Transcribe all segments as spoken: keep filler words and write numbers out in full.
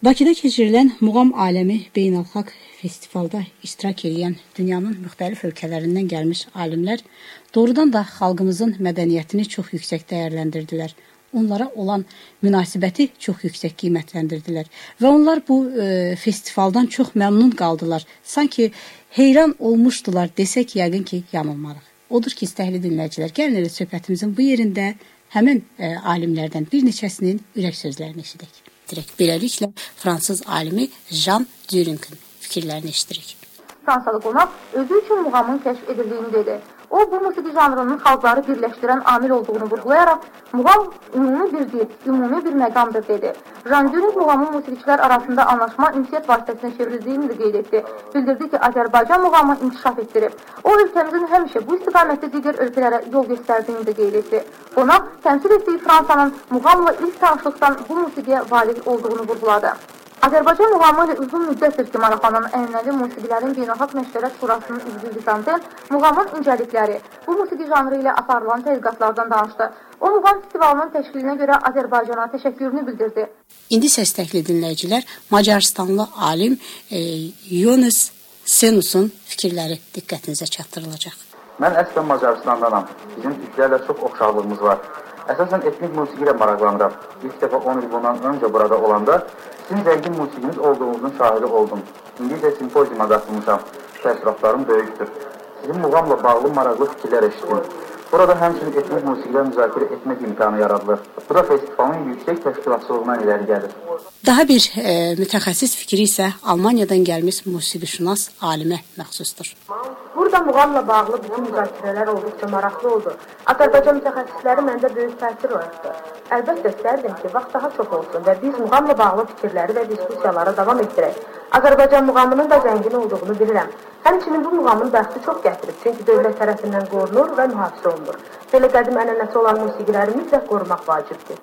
Bakıda keçirilən Muğam Aləmi Beynəlxalq Festivalda iştirak edən dünyanın müxtəlif ölkələrindən gəlmiş alimlər doğrudan da xalqımızın mədəniyyətini çox yüksək dəyərləndirdilər. Onlara olan münasibəti çox yüksək qiymətləndirdilər və onlar bu e, festivaldan çox məmnun qaldılar. Sanki heyran olmuşdular desək yəqin ki, yanılmarıq. Odur ki, istəkli dinləyicilər, gəlin elə söhbətimizin bu yerində həmin e, alimlərdən bir neçəsinin ürək sözlərini eşidək. Direkt beləliklə fransız alimi Jean Durink'in fikirlərini eşidirik. Fransalı qonaq özü üçün muğamın kəşf edildiyini dedi. O, bu musiqi janrının xalqları birləşdirən amil olduğunu vurğulayaraq, muğam ümumi bir dil, ümumi bir məqamdır dedi. Jean Durink muğamın musiqiçilər arasında anlaşma ünsiyyət vasitəsinə çevrildiyini də qeyd etdi. Bildirdi ki, Azərbaycan muğamı inkişaf etdirib. O, ölkəmizin həmişə bu istiqamətdə digər ölkələrə yol göstərdiyini də qeyd etdi. Qonaq təmsil etdiyi Fransanın muğamla ilk tanışlıqdan bu musiqiyə valid olduğunu vurğuladı. Azərbaycan muğamı ilə uzun müddətdir ki, maraqlanan ənənəvi musiqilərin Beynəlxalq Məşvərət Şurasının üzvü Vizanten muğamın incəlikləri, bu musiqi janrı ilə aparılan tədqiqatlardan danışdı. O, muğam festivalının təşkilinə görə Azərbaycana təşəkkürünü bildirdi. İndi səsdəkli dinləyicilər, Macarstanlı alim e, Yonis Senus'un fikirləri diqqətinizə çatdırılacaq. Mən əslən Macarstandanam. Bizim türklərlə çox oxşarlığımız var. Əsasən etnik musiqi ilə maraqlanıram. İlk dəfə on il bundan öncə burada olanda sizin zəngin musiqiniz olduğunuzun şahidi oldum. İndi isə simpoziyuma qatılmışam. Təəssüratlarım böyükdür. Sizin muğamla bağlı maraqlı fikirlər eşitdim. Burada həmçinin etnik musiqilə müzakirə etmək imkanı yaradılır. Bu da festivalın yüksək təşkilatçılığından irəli gəlir. Daha bir e, mütəxəssis fikri isə Almaniyadan gəlmiş musiqişünas alimə məxsusdur. Burada muğamla bağlı bütün müzakirələr olduqca maraqlı oldu. Azərbaycan mütəxəssisləri məndə böyük təsir oyatdı. Əlbəttə istərdim ki, vaxt daha çox olsun və biz muğamla bağlı fikirləri və diskussiyalara davam etdirək. Azərbaycan muğamının da zəngin olduğunu bilirəm. Həmçinin bu muğamın bəxti çox gətirib, çünki dövlət tərəfindən qorunur və mühafizə olunur. Belə qədim ənənəsi olan musiqiləri mütləq qorumaq vacibdir.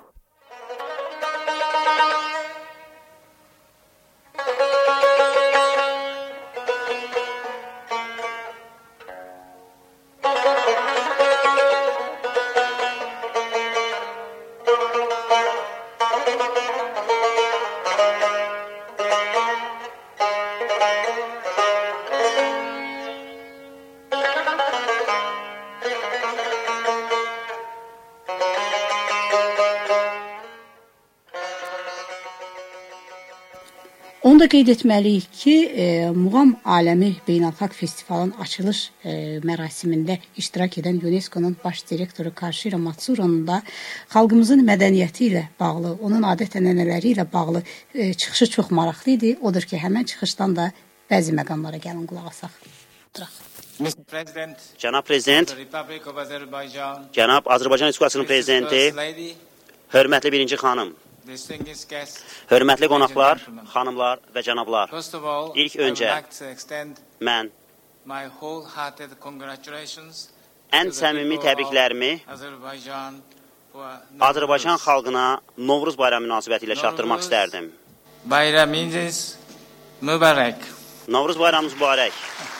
Onu da qeyd etməliyik ki, e, Muğam Aləmi Beynəlxalq Festivalın açılış e, mərasimində iştirak edən UNESCO-nun baş direktoru Karşira Matsuronun da xalqımızın mədəniyyəti ilə bağlı, onun adət-ənənələri ilə bağlı e, çıxışı çox maraqlı idi. Odur ki, həmən çıxışdan da bəzi məqamlara gəlin qulaq asaq. Cənab Prezident, Cənab Azərbaycan Respublikasının Prezidenti, hörmətli birinci xanım, hörmətli qonaqlar, xanımlar və cənablar, ilk öncə mən ən səmimi təbriklərimi Azərbaycan xalqına Novruz bayramı münasibəti ilə çatdırmaq istərdim. Bayramınız mübarək. Novruz bayramımız mübarək.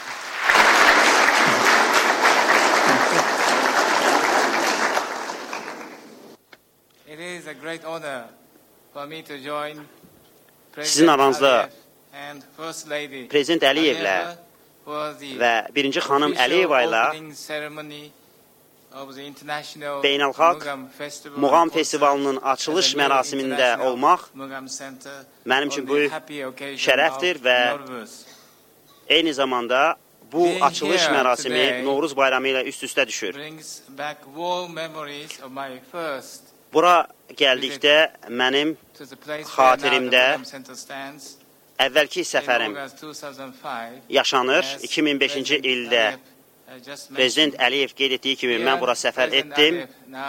It is a great honor for me to join Sizin aranızda Prezident Əliyevlə və birinci xanım Əliyeva ilə Beynəlxalq Muğam Festivalının açılış mərasimində olmaq mənim üçün böyük şərəfdir və eyni zamanda bu açılış mərasimi Novruz bayramı ilə üst-üstə düşür. Bura gəldikdə mənim xatirimdə əvvəlki səfərim yaşanır. iki min beşinci ildə Prezident Əliyev qeyd etdiyi kimi mən bura səfər etdim.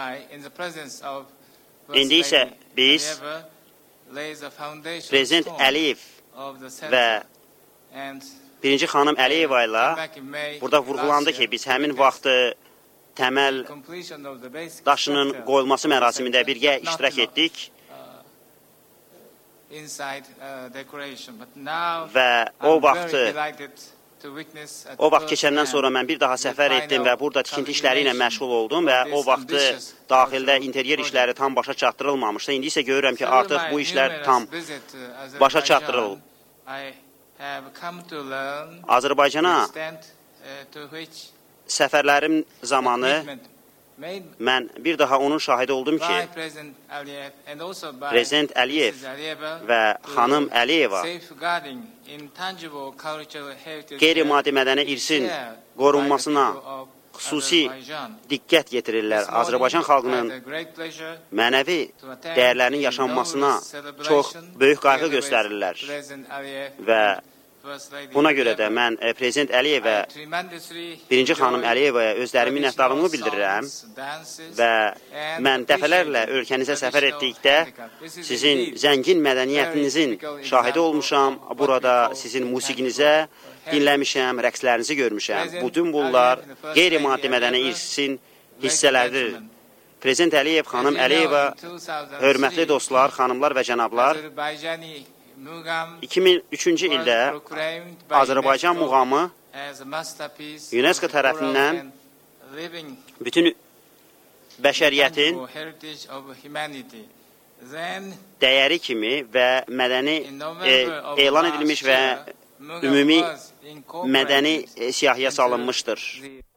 İndi isə biz Prezident Əliyev və birinci xanım Əliyeva ilə burada vurğulandı ki, biz həmin vaxtı təməl daşının qoyulması mərasimində birgə iştirak etdik və o vaxtı O vaxt keçəndən sonra mən bir daha səfər etdim və burada tikinti işləri ilə məşğul oldum və o vaxtı daxildə interyer işləri tam başa çatdırılmamışdı. İndi isə görürəm ki, artıq bu işlər tam başa çatdırılıb. Azərbaycana səfərlərim zamanı mən bir daha onun şahidi oldum ki, Prezident Əliyev və xanım Əliyeva qeyri-maddi mədəni irsin qorunmasına xüsusi diqqət yetirirlər. Azərbaycan xalqının mənəvi dəyərlərinin yaşanmasına çox böyük qayğı göstərirlər və buna görə də mən Prezident Əliyev və birinci xanım Əliyevaya özlərimi minnətdarlığımı bildirirəm və mən dəfələrlə ölkənizə səfər etdikdə sizin zəngin mədəniyyətinizin şahidi olmuşam. Burada sizin musiqinizə dinləmişəm, rəqslərinizi görmüşəm. Bütün bunlar qeyri-maddi mədəni irsin hissələridir. Prezident Əliyev, xanım Əliyeva, hörmətli dostlar, xanımlar və cənablar, iki min üçüncü ildə Azərbaycan muğamı UNESCO tərəfindən bütün bəşəriyyətin dəyəri kimi və mədəni e, elan edilmiş və ümumi mədəni e, siyahıya salınmışdır.